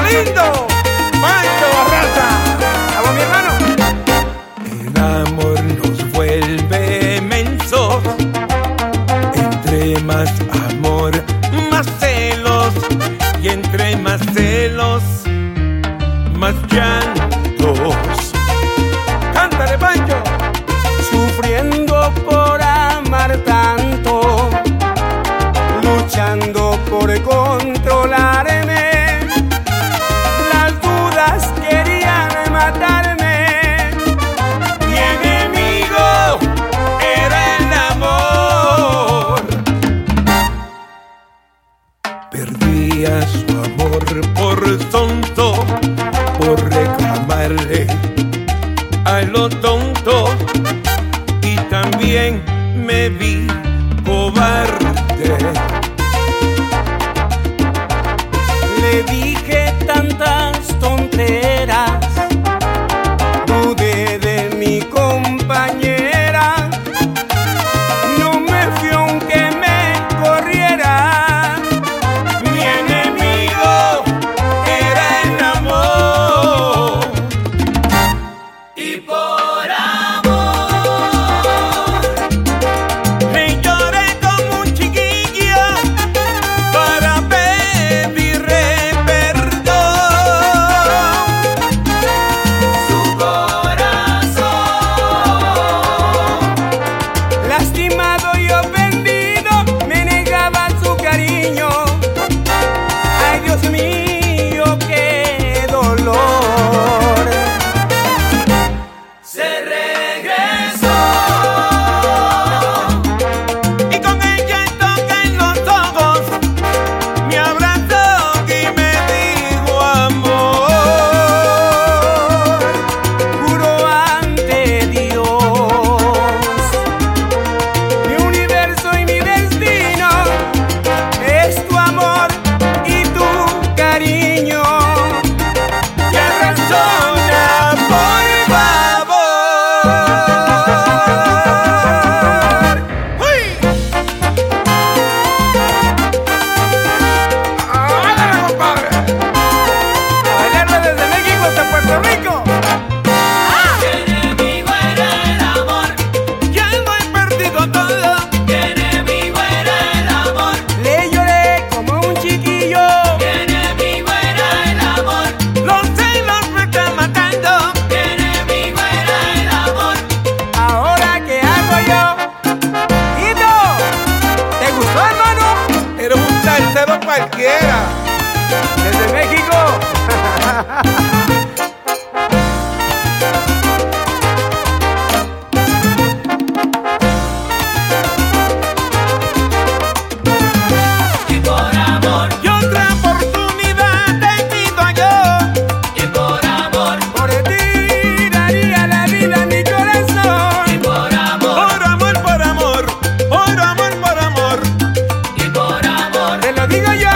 lindo! ¡Pancho Barraza! ¡Vamos, mi hermano! El amor nos vuelve mensos. Entre más amor, más celos. Y entre más celos, más llantos. ¡Cántale, Pancho! Sufriendo por amar tanto, luchando por controlarme, las dudas querían matarme. Mi enemigo era el amor. Perdía su amor por tonto, por reclamarle a lo tonto. Y también me vi cobarde. Le dije tantas tonteras, dudé de mi compañera, no me fui aunque me corriera. Mi enemigo era el amor. Y por amor le lloré como un chiquillo para pedirle perdón. Su corazón, Lastimado y ofendido, me negaba su cariño. Ay, Dios mío, qué dolor. se regresó y con el llanto en los ojos me abrazó y me dijo amor. Juro ante Dios, mi universo y mi destino es tu amor y tu cariño. Ya razona, por favor. ¡Uy! ¡Hágale, compadre! A bailarle desde México hasta Puerto Rico. Mi enemigo era el amor. Ya lo he perdido todo. Mi enemigo era el amor. Le lloré como un chiquillo. Mi enemigo era el amor. Los celos me están matando. Mi enemigo era el amor. Ahora qué hago yo. Tito, ¿te gustó, hermano? Eres un tercero cualquiera. Desde México. Y por amor. Y otra oportunidad te pido yo. Y por amor. Por ti daría la vida a mi corazón. Y por amor. Por amor, por amor. Por amor, por amor. Y por amor. Te lo digo yo.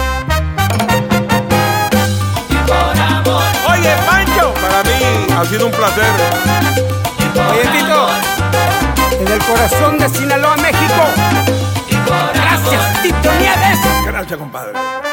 Y por amor. Oye, Pancho, para mí ha sido un placer. Y por Oye, Tito, amor. en el corazón de Sinaloa, México. Y por amor. Gracias, Tito Nieves. Gracias, compadre.